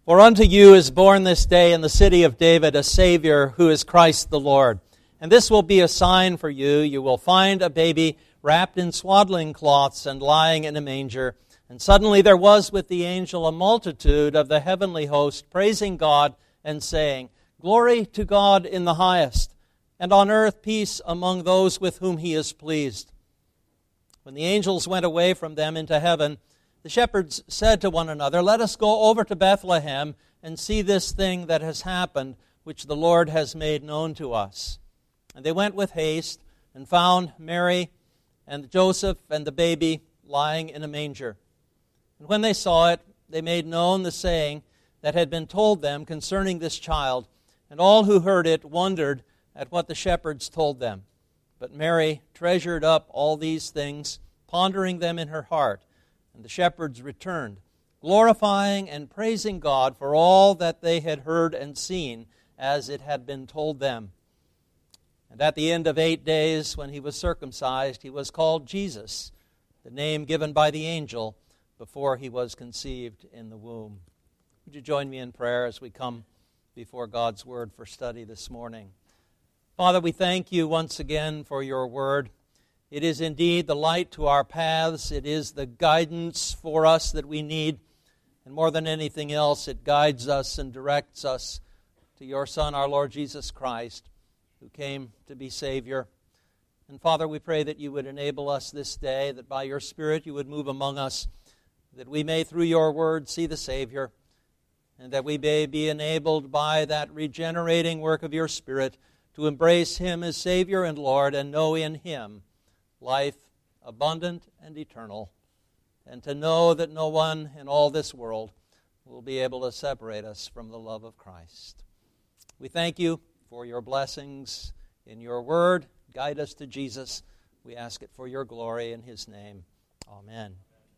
For unto you is born this day in the city of David a Savior, who is Christ the Lord. And this will be a sign for you. You will find a baby wrapped in swaddling cloths and lying in a manger. And suddenly there was with the angel a multitude of the heavenly host, praising God and saying, Glory to God in the highest, and on earth peace among those with whom he is pleased. When the angels went away from them into heaven, the shepherds said to one another, Let us go over to Bethlehem and see this thing that has happened, which the Lord has made known to us. And they went with haste and found Mary and Joseph and the baby lying in a manger. And when they saw it, they made known the saying that had been told them concerning this child. And all who heard it wondered at what the shepherds told them. But Mary treasured up all these things, pondering them in her heart. And the shepherds returned, glorifying and praising God for all that they had heard and seen, as it had been told them. And at the end of 8 days, when he was circumcised, he was called Jesus, the name given by the angel before he was conceived in the womb. Would you join me in prayer as we come before God's Word for study this morning? Father, we thank you once again for your Word. It is indeed the light to our paths. It is the guidance for us that we need. And more than anything else, it guides us and directs us to your Son, our Lord Jesus Christ, who came to be Savior. And Father, we pray that you would enable us this day, that by your Spirit you would move among us, that we may through your word see the Savior, and that we may be enabled by that regenerating work of your Spirit to embrace him as Savior and Lord and know in him life abundant and eternal, and to know that no one in all this world will be able to separate us from the love of Christ. We thank you for your blessings in your word. Guide us to Jesus. We ask it for your glory in his name. Amen.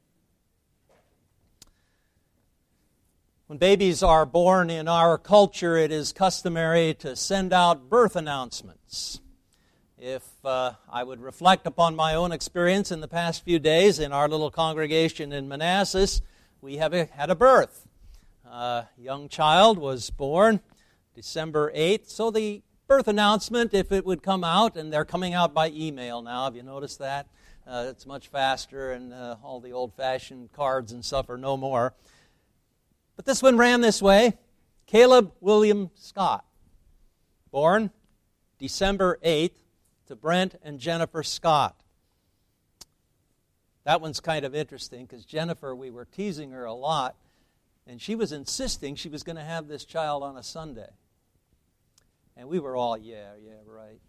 When babies are born in our culture, it is customary to send out birth announcements. If I would reflect upon my own experience in the past few days in our little congregation in Manassas, we have had a birth. A young child was born December 8th. So the birth announcement, if it would come out, and they're coming out by email now, have you noticed that? It's much faster, and all the old-fashioned cards and stuff are no more. But this one ran this way: Caleb William Scott, born December 8th, to Brent and Jennifer Scott. That one's kind of interesting because Jennifer, we were teasing her a lot, and she was insisting she was going to have this child on a Sunday. And we were all, yeah, right.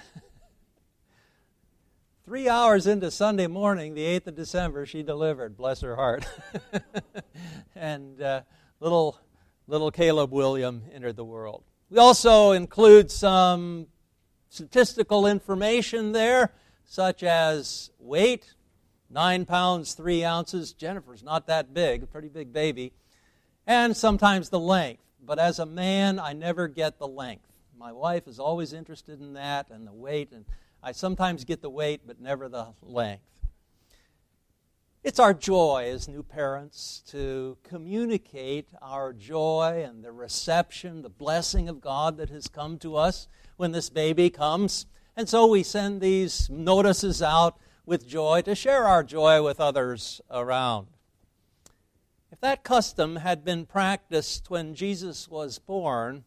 3 hours into Sunday morning, the 8th of December, she delivered, bless her heart. And little Caleb William entered the world. We also include some statistical information there, such as weight, 9 pounds, 3 ounces. Jennifer's not that big, a pretty big baby. And sometimes the length. But as a man, I never get the length. My wife is always interested in that and the weight, and I sometimes get the weight, but never the length. It's our joy as new parents to communicate our joy and the reception, the blessing of God that has come to us when this baby comes. And so we send these notices out with joy to share our joy with others around. If that custom had been practiced when Jesus was born,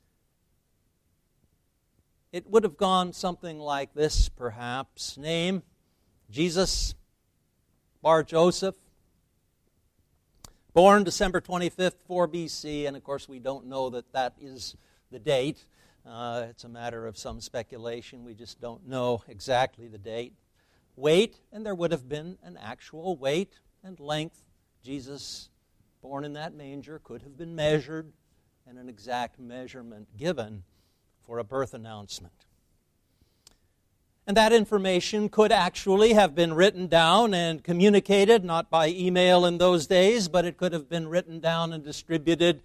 it would have gone something like this, perhaps. Name, Jesus Bar Joseph. Born December 25th, 4 BC, and of course we don't know that that is the date. It's a matter of some speculation. We just don't know exactly the date. Weight, and there would have been an actual weight and length. Jesus, born in that manger, could have been measured, and an exact measurement given for a birth announcement. And that information could actually have been written down and communicated, not by email in those days, but it could have been written down and distributed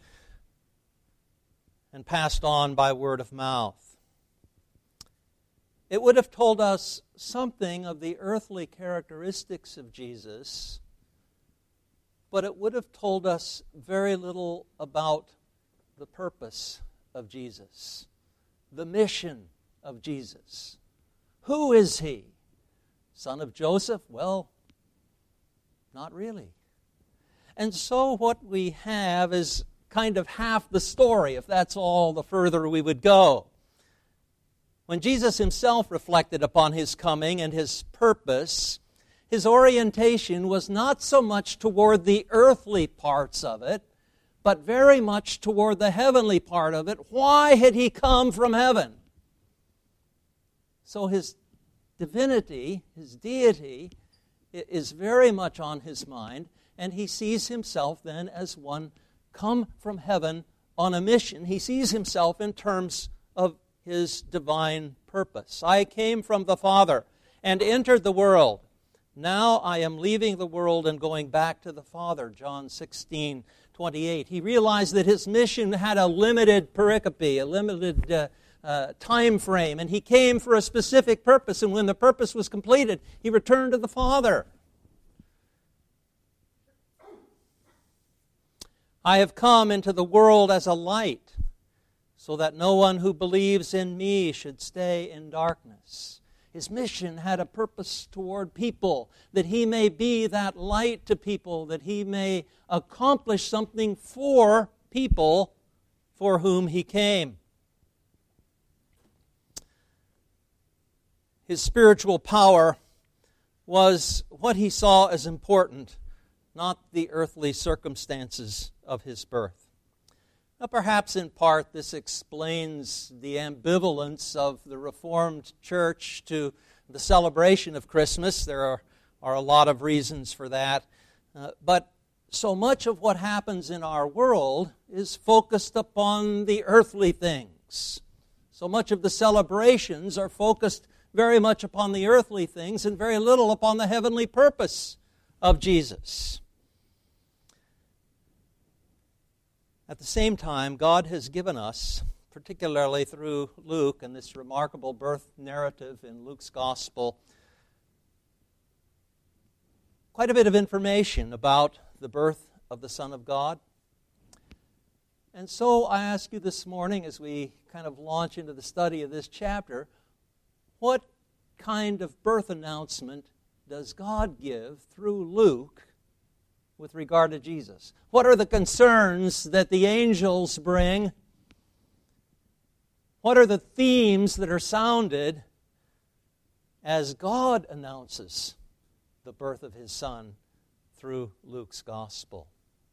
and passed on by word of mouth. It would have told us something of the earthly characteristics of Jesus, but it would have told us very little about the purpose of Jesus, the mission of Jesus. Who is he? Son of Joseph? Well, not really. And so what we have is kind of half the story, if that's all the further we would go. When Jesus himself reflected upon his coming and his purpose, his orientation was not so much toward the earthly parts of it, but very much toward the heavenly part of it. Why had he come from heaven? So his divinity, his deity, is very much on his mind, and he sees himself then as one come from heaven on a mission. He sees himself in terms of his divine purpose. I came from the Father and entered the world. Now I am leaving the world and going back to the Father, John 16:28. He realized that his mission had a limited pericope, a limited time frame, and he came for a specific purpose, and when the purpose was completed, he returned to the Father. I have come into the world as a light, so that no one who believes in me should stay in darkness. His mission had a purpose toward people, that he may be that light to people, that he may accomplish something for people for whom he came. His spiritual power was what he saw as important, not the earthly circumstances of his birth. Now, perhaps in part this explains the ambivalence of the Reformed Church to the celebration of Christmas. There are a lot of reasons for that. But so much of what happens in our world is focused upon the earthly things. So much of the celebrations are focused very much upon the earthly things and very little upon the heavenly purpose of Jesus. At the same time, God has given us, particularly through Luke and this remarkable birth narrative in Luke's Gospel, quite a bit of information about the birth of the Son of God. And so I ask you this morning, as we kind of launch into the study of this chapter, what kind of birth announcement does God give through Luke with regard to Jesus? What are the concerns that the angels bring? What are the themes that are sounded as God announces the birth of his Son through Luke's Gospel?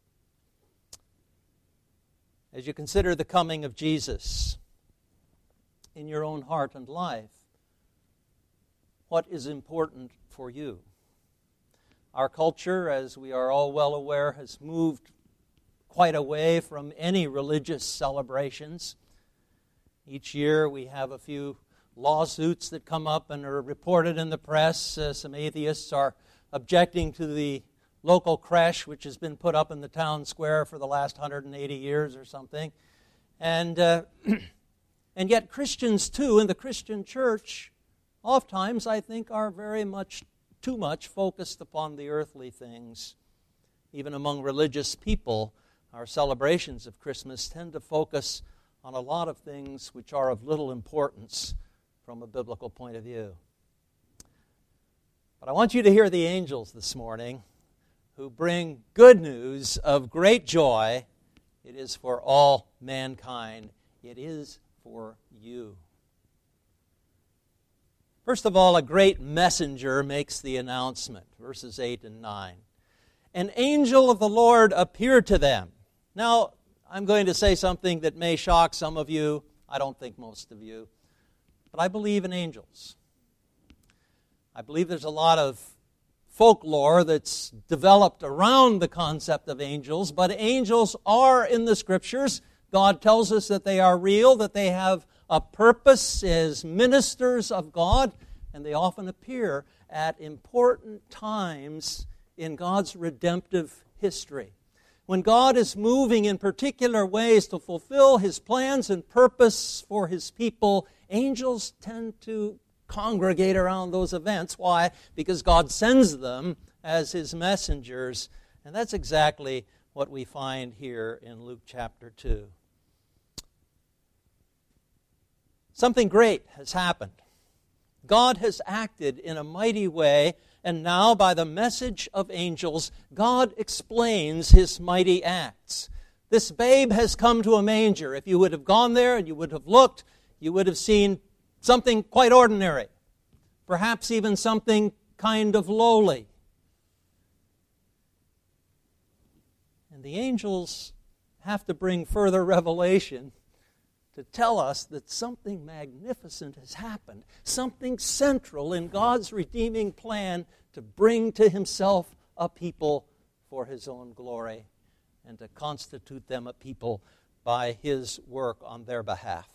As you consider the coming of Jesus in your own heart and life, what is important for you? Our culture, as we are all well aware, has moved quite away from any religious celebrations. Each year we have a few lawsuits that come up and are reported in the press. Some atheists are objecting to the local creche, which has been put up in the town square for the last 180 years or something. And yet Christians, too, in the Christian church, oftentimes, I think, are very much, too much focused upon the earthly things. Even among religious people, our celebrations of Christmas tend to focus on a lot of things which are of little importance from a biblical point of view. But I want you to hear the angels this morning who bring good news of great joy. It is for all mankind. It is for you. First of all, a great messenger makes the announcement, verses 8 and 9. An angel of the Lord appeared to them. Now, I'm going to say something that may shock some of you. I don't think most of you. But I believe in angels. I believe there's a lot of folklore that's developed around the concept of angels, but angels are in the Scriptures. God tells us that they are real, that they have a purpose as ministers of God, and they often appear at important times in God's redemptive history. When God is moving in particular ways to fulfill his plans and purpose for his people, angels tend to congregate around those events. Why? Because God sends them as his messengers, And that's exactly what we find here in Luke chapter 2. Something great has happened. God has acted in a mighty way, and now by the message of angels, God explains his mighty acts. This babe has come to a manger. If you would have gone there and you would have looked, you would have seen something quite ordinary, perhaps even something kind of lowly. And the angels have to bring further revelation to tell us that something magnificent has happened, something central in God's redeeming plan to bring to himself a people for his own glory and to constitute them a people by his work on their behalf.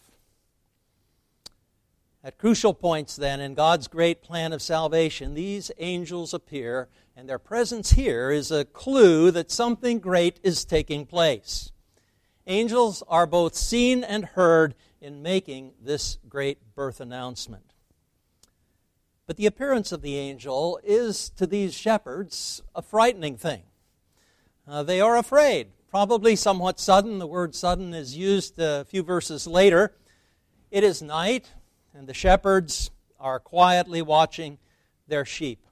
At crucial points, then, in God's great plan of salvation, these angels appear, and their presence here is a clue that something great is taking place. Angels are both seen and heard in making this great birth announcement. But the appearance of the angel is, to these shepherds, a frightening thing. They are afraid, probably somewhat sudden. The word sudden is used a few verses later. It is night, and the shepherds are quietly watching their sheep.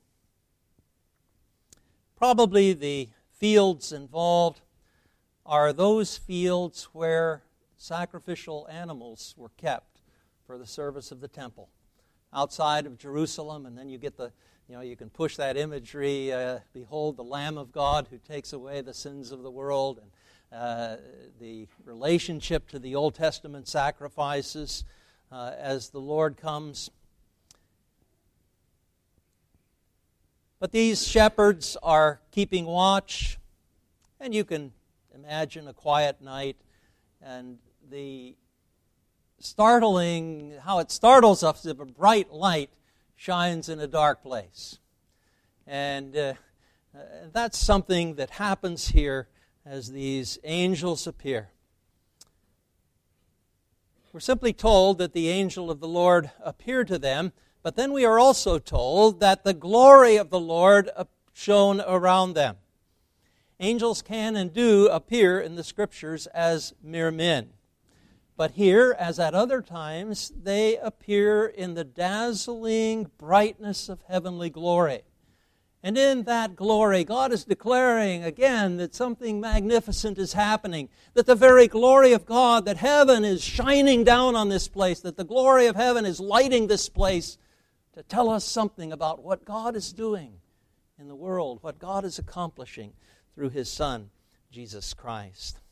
Probably the fields involved are those fields where sacrificial animals were kept for the service of the temple. Outside of Jerusalem, and then you get you can push that imagery, behold the Lamb of God who takes away the sins of the world, and the relationship to the Old Testament sacrifices as the Lord comes. But these shepherds are keeping watch, and you can imagine a quiet night and how it startles us if a bright light shines in a dark place. And that's something that happens here as these angels appear. We're simply told that the angel of the Lord appeared to them, but then we are also told that the glory of the Lord shone around them. Angels can and do appear in the Scriptures as mere men. But here, as at other times, they appear in the dazzling brightness of heavenly glory. And in that glory, God is declaring again that something magnificent is happening, that the very glory of God, that heaven is shining down on this place, that the glory of heaven is lighting this place to tell us something about what God is doing in the world, what God is accomplishing through his Son, Jesus Christ.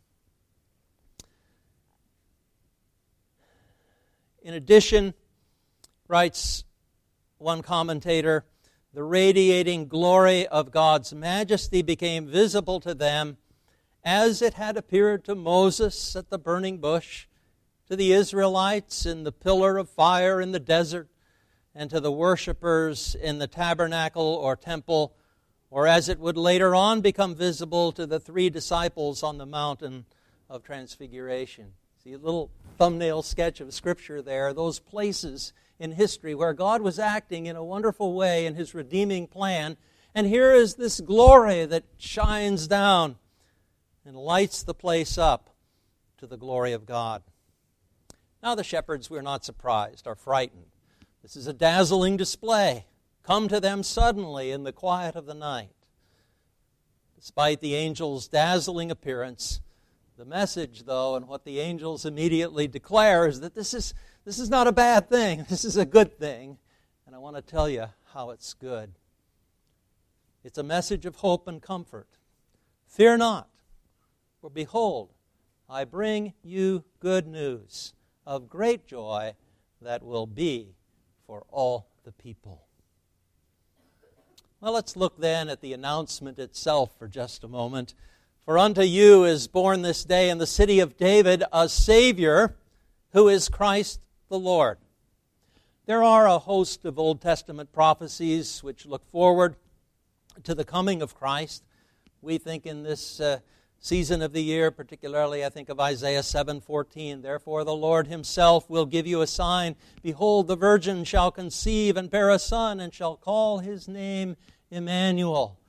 In addition, writes one commentator, the radiating glory of God's majesty became visible to them as it had appeared to Moses at the burning bush, to the Israelites in the pillar of fire in the desert, and to the worshipers in the tabernacle or temple, or as it would later on become visible to the 3 disciples on the mountain of transfiguration. See a little thumbnail sketch of Scripture there, those places in history where God was acting in a wonderful way in his redeeming plan. And here is this glory that shines down and lights the place up to the glory of God. Now the shepherds, we're not surprised, are frightened. This is a dazzling display, come to them suddenly in the quiet of the night. Despite the angel's dazzling appearance, the message, though, and what the angels immediately declare is that this is not a bad thing. This is a good thing. And I want to tell you how it's good. It's a message of hope and comfort. Fear not, for behold, I bring you good news of great joy that will be for all the people. Well, let's look then at the announcement itself for just a moment. For unto you is born this day in the city of David a Savior, who is Christ the Lord. There are a host of Old Testament prophecies which look forward to the coming of Christ. We think in this season of the year, particularly I think of Isaiah 7:14, therefore the Lord himself will give you a sign. Behold, the virgin shall conceive and bear a son, and shall call his name Emmanuel.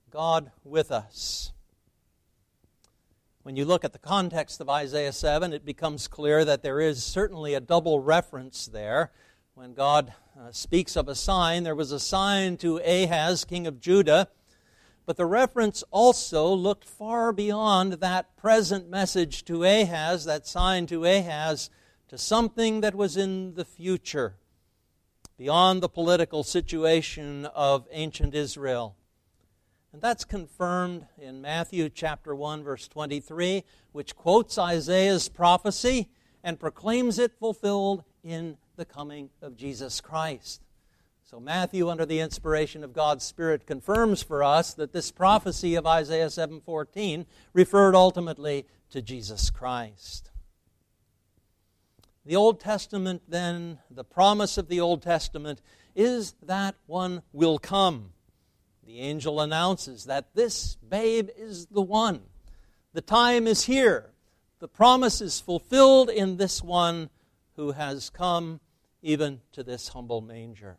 God with us. When you look at the context of Isaiah 7, it becomes clear that there is certainly a double reference there. When God speaks of a sign, there was a sign to Ahaz, king of Judah, but the reference also looked far beyond that present message to Ahaz, that sign to Ahaz, to something that was in the future, beyond the political situation of ancient Israel. And that's confirmed in Matthew chapter 1, verse 23, which quotes Isaiah's prophecy and proclaims it fulfilled in the coming of Jesus Christ. So Matthew, under the inspiration of God's Spirit, confirms for us that this prophecy of Isaiah 7:14 referred ultimately to Jesus Christ. The Old Testament, then, the promise of the Old Testament is that one will come. The angel announces that this babe is the one. The time is here. The promise is fulfilled in this one who has come even to this humble manger.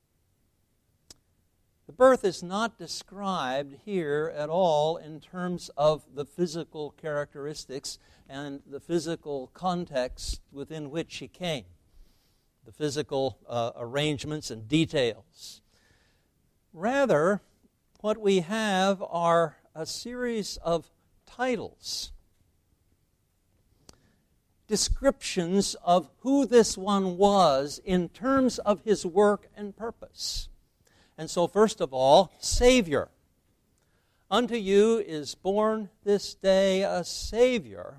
The birth is not described here at all in terms of the physical characteristics and the physical context within which he came, the physical arrangements and details. Rather, what we have are a series of titles, descriptions of who this one was in terms of his work and purpose. And so, first of all, Savior. Unto you is born this day a Savior,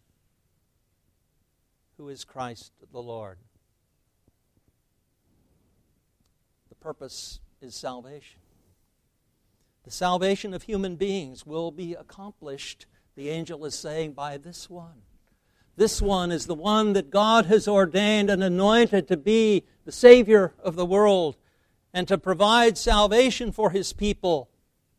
who is Christ the Lord. The purpose is salvation. The salvation of human beings will be accomplished, the angel is saying, by this one. This one is the one that God has ordained and anointed to be the Savior of the world and to provide salvation for His people.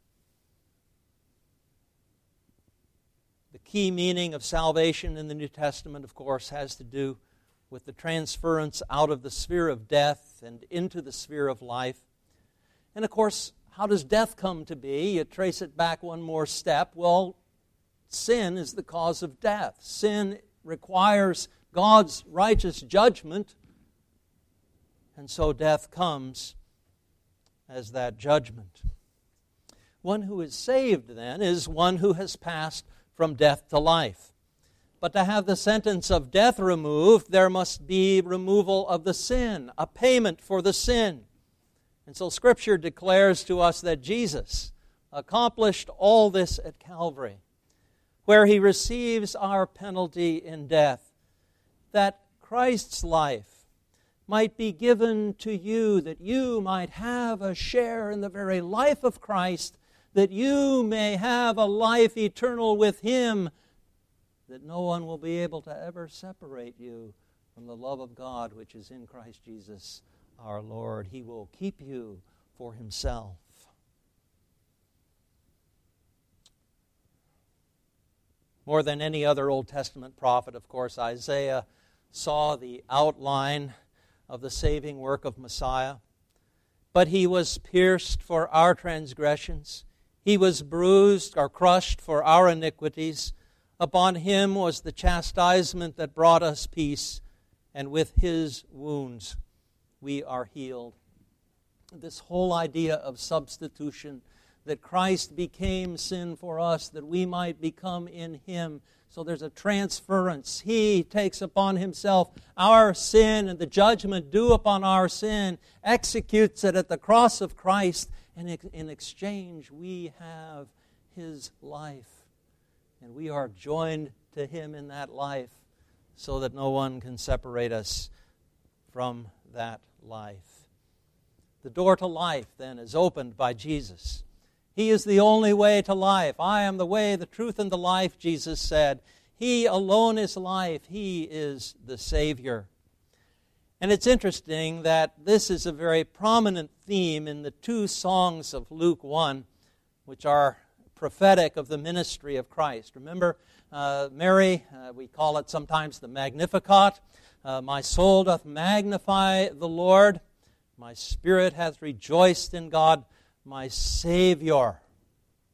The key meaning of salvation in the New Testament, of course, has to do with the transference out of the sphere of death and into the sphere of life. And of course, how does death come to be? You trace it back one more step. Well, sin is the cause of death. Sin requires God's righteous judgment, and so death comes as that judgment. One who is saved, then, is one who has passed from death to life. But to have the sentence of death removed, there must be removal of the sin, a payment for the sin. And so Scripture declares to us that Jesus accomplished all this at Calvary, where He receives our penalty in death, that Christ's life might be given to you, that you might have a share in the very life of Christ, that you may have a life eternal with Him, that no one will be able to ever separate you from the love of God which is in Christ Jesus our Lord. He will keep you for Himself. More than any other Old Testament prophet, of course, Isaiah saw the outline of the saving work of Messiah. But He was pierced for our transgressions. He was bruised or crushed for our iniquities. Upon Him was the chastisement that brought us peace, and with His wounds we are healed. This whole idea of substitution, that Christ became sin for us, that we might become in Him. So there's a transference. He takes upon Himself our sin and the judgment due upon our sin, executes it at the cross of Christ, and in exchange we have His life. And we are joined to Him in that life so that no one can separate us from that life. The door to life, then, is opened by Jesus. He is the only way to life. I am the way, the truth, and the life, Jesus said. He alone is life. He is the Savior. And it's interesting that this is a very prominent theme in the two songs of Luke 1, which are prophetic of the ministry of Christ. Remember, Mary, we call it sometimes the Magnificat. My soul doth magnify the Lord. My spirit hath rejoiced in God, my Savior.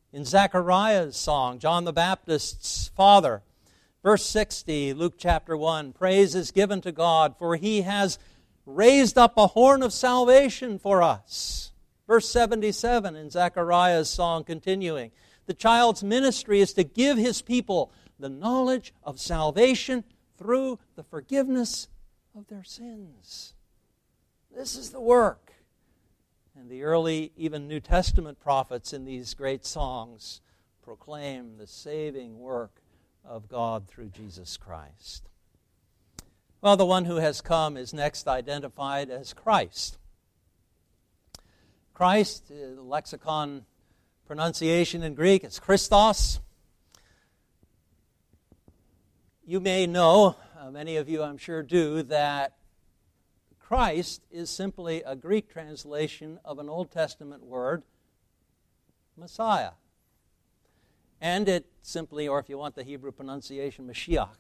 In Zechariah's song, John the Baptist's father, verse 60, Luke chapter 1, praise is given to God, for He has raised up a horn of salvation for us. Verse 77 in Zechariah's song continuing, the child's ministry is to give His people the knowledge of salvation through the forgiveness of their sins. This is the work. And the early, even New Testament prophets in these great songs proclaim the saving work of God through Jesus Christ. Well, the one who has come is next identified as Christ. Christ, the lexicon pronunciation in Greek, is Christos. You may know, many of you I'm sure do, that Christ is simply a Greek translation of an Old Testament word, Messiah. And it simply, or if you want the Hebrew pronunciation, Mashiach.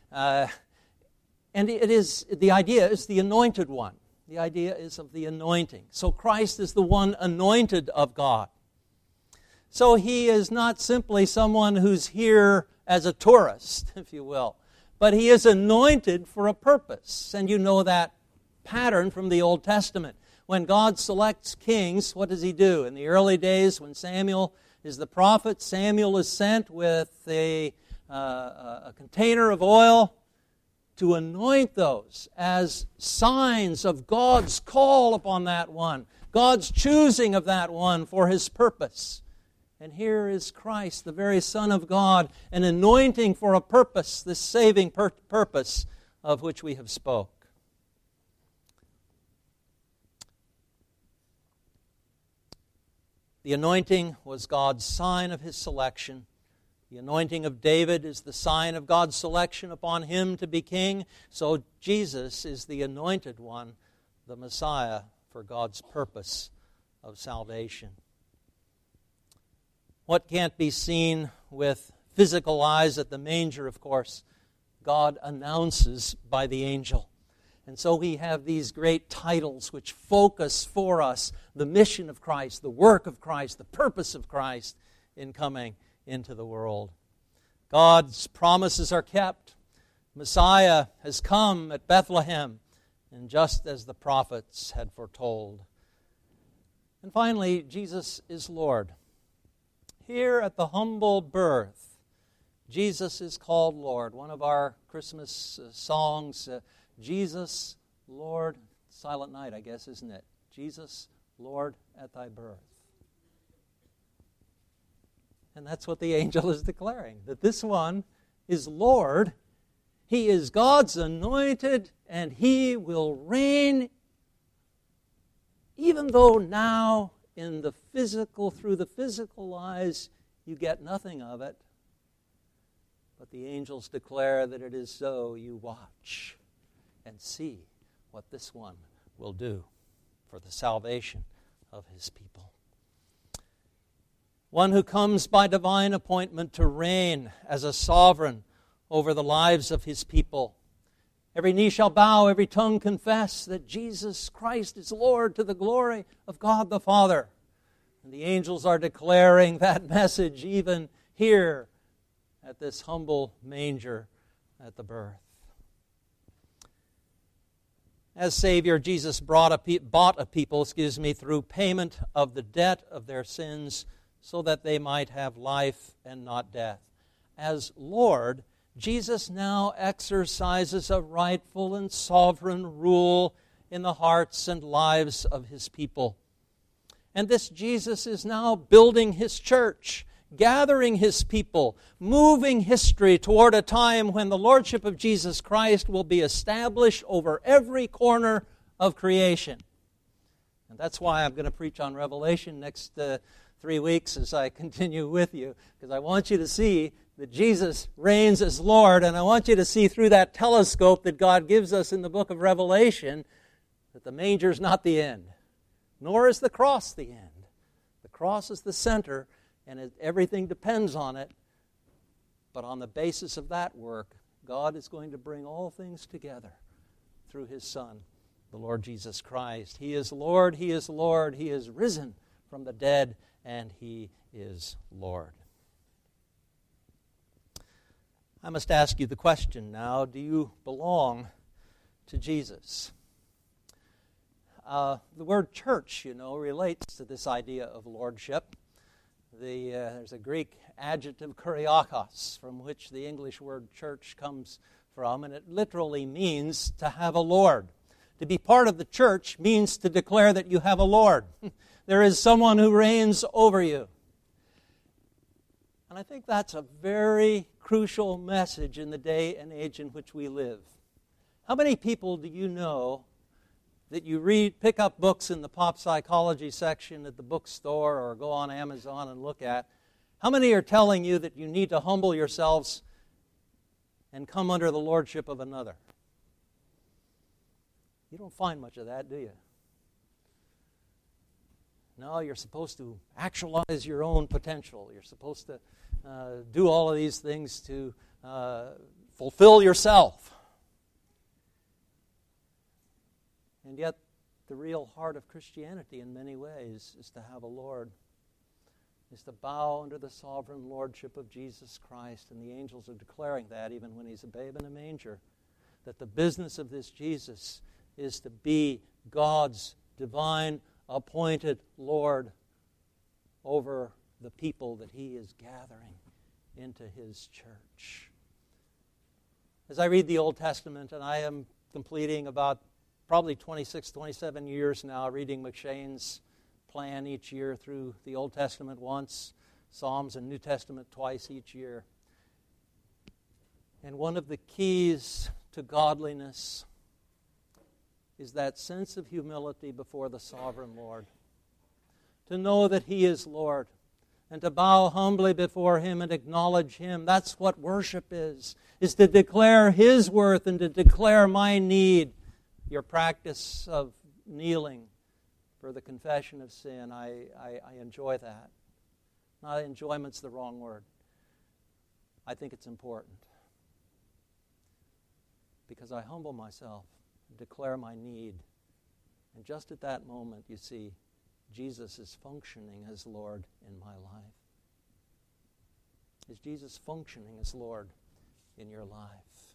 And it is, the idea is the anointed one. The idea is of the anointing. So Christ is the one anointed of God. So He is not simply someone who's here as a tourist, if you will, but He is anointed for a purpose. And you know that pattern from the Old Testament. When God selects kings, what does He do? In the early days, when Samuel is the prophet, Samuel is sent with a container of oil to anoint those as signs of God's call upon that one, God's choosing of that one for His purpose. And here is Christ, the very Son of God, an anointing for a purpose, this saving purpose of which we have spoke. The anointing was God's sign of His selection. The anointing of David is the sign of God's selection upon him to be king. So Jesus is the anointed one, the Messiah, for God's purpose of salvation. What can't be seen with physical eyes at the manger, of course, God announces by the angel. And so we have these great titles which focus for us the mission of Christ, the work of Christ, the purpose of Christ in coming into the world. God's promises are kept. Messiah has come at Bethlehem, and just as the prophets had foretold. And finally, Jesus is Lord. Here at the humble birth, Jesus is called Lord. One of our Christmas songs, Jesus, Lord, Silent Night, I guess, isn't it? Jesus, Lord, at thy birth. And that's what the angel is declaring, that this one is Lord. He is God's anointed, and He will reign, even though now in the physical, through the physical eyes, you get nothing of it. But the angels declare that it is so. You watch and see what this one will do for the salvation of His people. One who comes by divine appointment to reign as a sovereign over the lives of His people. Every knee shall bow, every tongue confess that Jesus Christ is Lord, to the glory of God the Father. And the angels are declaring that message even here at this humble manger at the birth. As Savior, Jesus bought a people through payment of the debt of their sins, so that they might have life and not death. As Lord, Jesus now exercises a rightful and sovereign rule in the hearts and lives of His people. And this Jesus is now building His church, gathering His people, moving history toward a time when the Lordship of Jesus Christ will be established over every corner of creation. And that's why I'm going to preach on Revelation next 3 weeks as I continue with you, because I want you to see that Jesus reigns as Lord, and I want you to see through that telescope that God gives us in the book of Revelation that the manger is not the end, nor is the cross the end. The cross is the center, and everything depends on it. But on the basis of that work, God is going to bring all things together through His Son, the Lord Jesus Christ. He is Lord, He is Lord, He is risen from the dead, and He is Lord. I must ask you the question now, do you belong to Jesus? The word church, relates to this idea of lordship. There's a Greek adjective, kuriakos, from which the English word church comes from, and it literally means to have a Lord. To be part of the church means to declare that you have a Lord. There is someone who reigns over you. And I think that's a very crucial message in the day and age in which we live. How many people do you know that you pick up books in the pop psychology section at the bookstore or go on Amazon and look at? How many are telling you that you need to humble yourselves and come under the lordship of another? You don't find much of that, do you? No, you're supposed to actualize your own potential. You're supposed to do all of these things to fulfill yourself. And yet, the real heart of Christianity in many ways is to have a Lord, is to bow under the sovereign lordship of Jesus Christ. And the angels are declaring that even when He's a babe in a manger, that the business of this Jesus is to be God's divine appointed Lord over the people that He is gathering into His church. As I read the Old Testament, and I am completing about probably 26, 27 years now, reading McShane's plan each year through the Old Testament once, Psalms and New Testament twice each year. And one of the keys to godliness is that sense of humility before the sovereign Lord. To know that He is Lord and to bow humbly before Him and acknowledge Him. That's what worship is to declare His worth and to declare my need. Your practice of kneeling for the confession of sin, I enjoy that. Not enjoyment's the wrong word. I think it's important. Because I humble myself and declare my need. And just at that moment, you see, Jesus is functioning as Lord in my life. Is Jesus functioning as Lord in your life?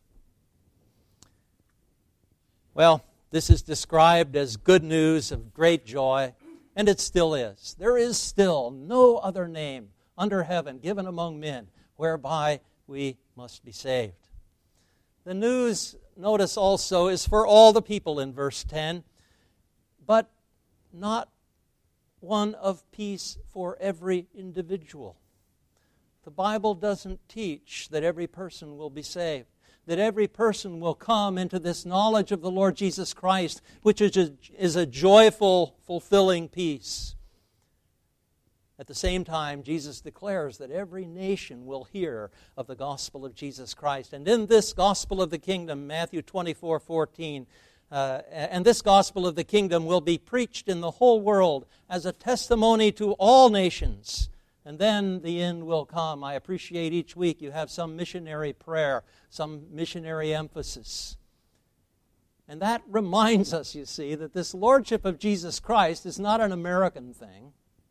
Well, this is described as good news of great joy, and it still is. There is still no other name under heaven given among men whereby we must be saved. The news, notice also, is for all the people in verse 10, but not one of peace for every individual. The Bible doesn't teach that every person will be saved, that every person will come into this knowledge of the Lord Jesus Christ, which is a joyful, fulfilling peace. At the same time, Jesus declares that every nation will hear of the gospel of Jesus Christ. And in this gospel of the kingdom, Matthew 24:14, and this gospel of the kingdom will be preached in the whole world as a testimony to all nations. And then the end will come. I appreciate each week you have some missionary prayer, some missionary emphasis. And that reminds us, you see, that this lordship of Jesus Christ is not an American thing.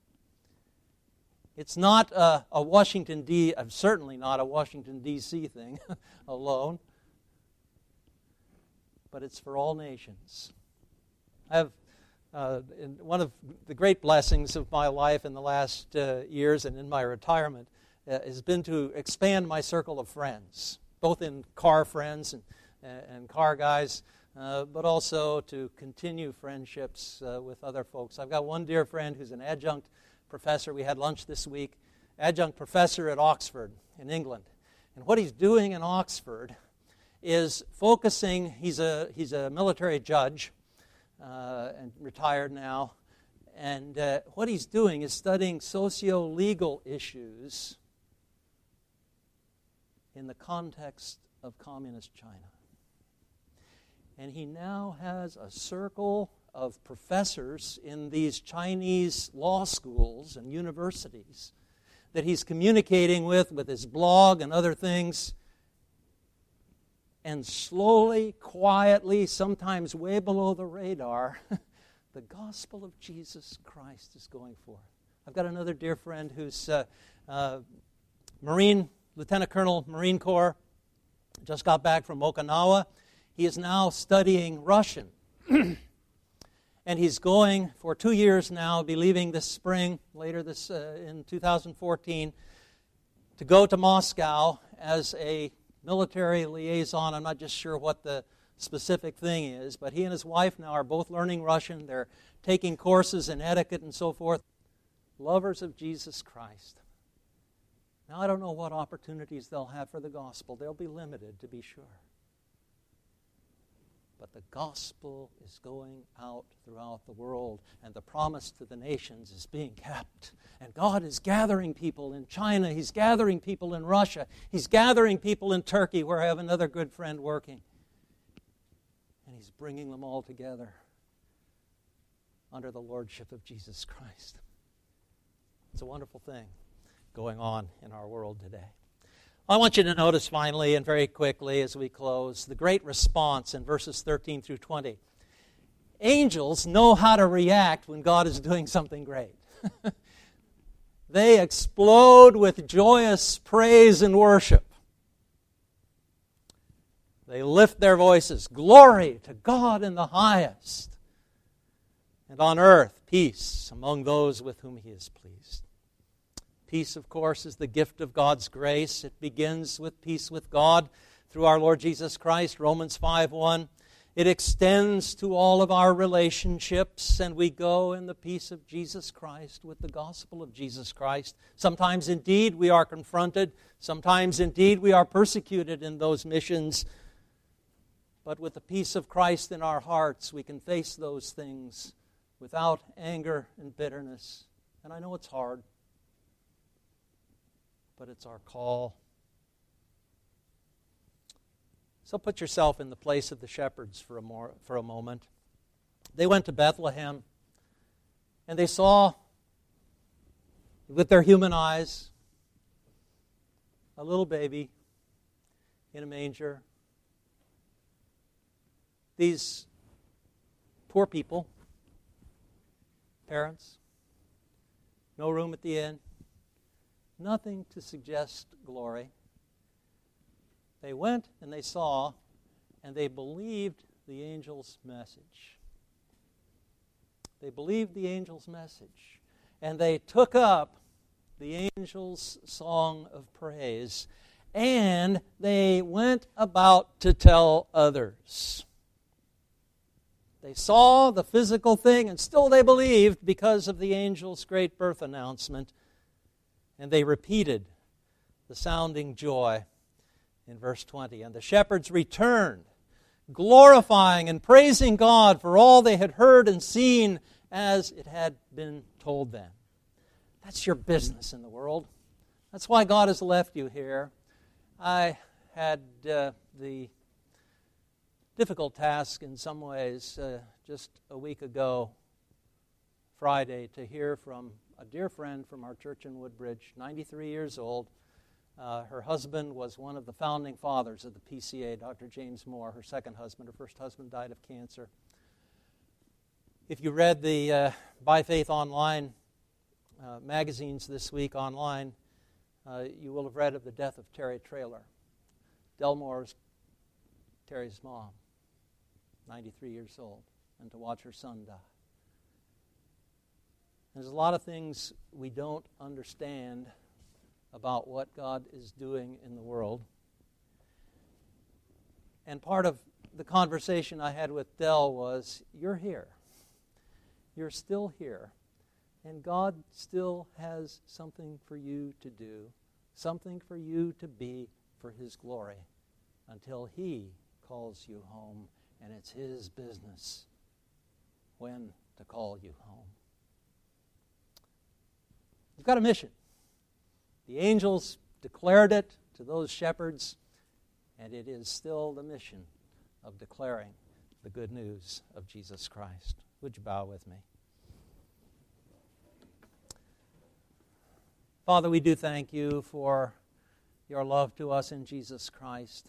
It's not certainly not a Washington, D.C. thing alone. But it's for all nations. I have one of the great blessings of my life in the last years and in my retirement has been to expand my circle of friends, both in car friends and car guys, but also to continue friendships with other folks. I've got one dear friend who's an adjunct professor. We had lunch this week, adjunct professor at Oxford in England. And what he's doing in Oxford is focusing, he's a military judge, and retired now, and what he's doing is studying socio-legal issues in the context of communist China. And he now has a circle of professors in these Chinese law schools and universities that he's communicating with his blog and other things. And slowly, quietly, sometimes way below the radar, the gospel of Jesus Christ is going forth. I've got another dear friend who's Marine, Lieutenant Colonel, Marine Corps, just got back from Okinawa. He is now studying Russian. And he's going for 2 years now, be leaving this spring, later this in 2014, to go to Moscow as a military liaison. I'm not just sure what the specific thing is, but he and his wife now are both learning Russian. They're taking courses in etiquette and so forth. Lovers of Jesus Christ. Now, I don't know what opportunities they'll have for the gospel. They'll be limited, to be sure. But the gospel is going out throughout the world, and the promise to the nations is being kept. And God is gathering people in China. He's gathering people in Russia. He's gathering people in Turkey, where I have another good friend working. And He's bringing them all together under the lordship of Jesus Christ. It's a wonderful thing going on in our world today. I want you to notice finally and very quickly as we close the great response in verses 13 through 20. Angels know how to react when God is doing something great. They explode with joyous praise and worship. They lift their voices, "Glory to God in the highest, and on earth peace among those with whom He is pleased." Peace, of course, is the gift of God's grace. It begins with peace with God through our Lord Jesus Christ, Romans 5:1. It extends to all of our relationships, and we go in the peace of Jesus Christ with the gospel of Jesus Christ. Sometimes, indeed, we are confronted. Sometimes, indeed, we are persecuted in those missions. But with the peace of Christ in our hearts, we can face those things without anger and bitterness. And I know it's hard, but it's our call. So put yourself in the place of the shepherds for a moment. They went to Bethlehem, and they saw, with their human eyes, a little baby in a manger. These poor people, parents, no room at the inn, nothing to suggest glory. They went and they saw, and they believed the angel's message. They believed the angel's message. And they took up the angel's song of praise, and they went about to tell others. They saw the physical thing, and still they believed because of the angel's great birth announcement. And they repeated the sounding joy in verse 20. And the shepherds returned, glorifying and praising God for all they had heard and seen as it had been told them. That's your business in the world. That's why God has left you here. I had the difficult task in some ways just a week ago, Friday, to hear from a dear friend from our church in Woodbridge, 93 years old. Her husband was one of the founding fathers of the PCA, Dr. James Moore, her second husband. Her first husband died of cancer. If you read the By Faith Online magazines this week online, you will have read of the death of Terry Traylor, Delmore's Terry's mom, 93 years old, and to watch her son die. There's a lot of things we don't understand about what God is doing in the world. And part of the conversation I had with Del was, you're here. You're still here. And God still has something for you to do, something for you to be for His glory until He calls you home, and it's His business when to call you home. You've got a mission. The angels declared it to those shepherds, and it is still the mission of declaring the good news of Jesus Christ. Would you bow with me? Father, we do thank you for your love to us in Jesus Christ.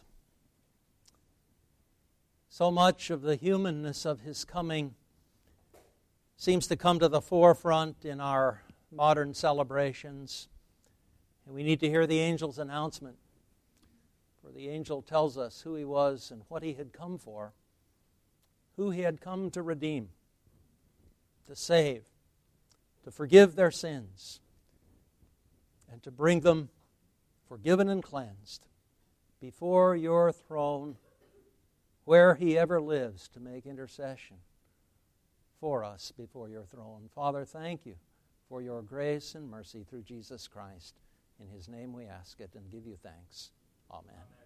So much of the humanness of His coming seems to come to the forefront in our modern celebrations. And we need to hear the angel's announcement. For the angel tells us who he was and what he had come for, who he had come to redeem, to save, to forgive their sins, and to bring them forgiven and cleansed before your throne, where he ever lives to make intercession for us before your throne. Father, thank you for your grace and mercy through Jesus Christ. In his name we ask it and give you thanks. Amen.